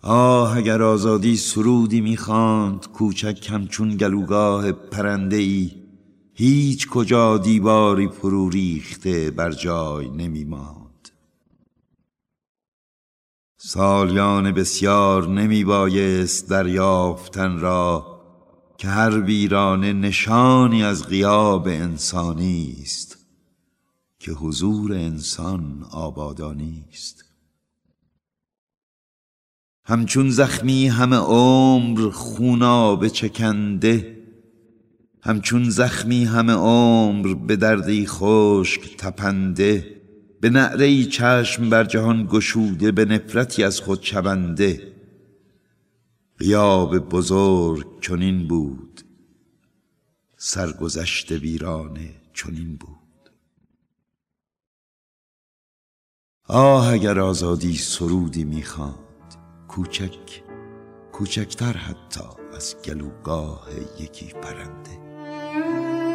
آه اگر آزادی سرودی می‌خواند کوچک همچون گلوگاه پرنده ای، هیچ کجا دیواری فرو ریخته بر جای نمی‌ماند. سالیان بسیار نمی‌بایست دریافتن را که هر ویرانه نشانی از غیاب انسانی است، که حضور انسان آبادانی است. همچون زخمی همه عمر خونابه چکنده، همچون زخمی همه عمر به دردی خشک تپنده، به نعره‌ای چشم بر جهان گشوده، به نفرتی از خود شونده. غیاب بزرگ چنین بود، سرگذشت ویرانه چنین بود. آه اگر آزادی سرودی می‌خواند کوچک، کوچکتر حتی از گلوگاه یکی پرنده.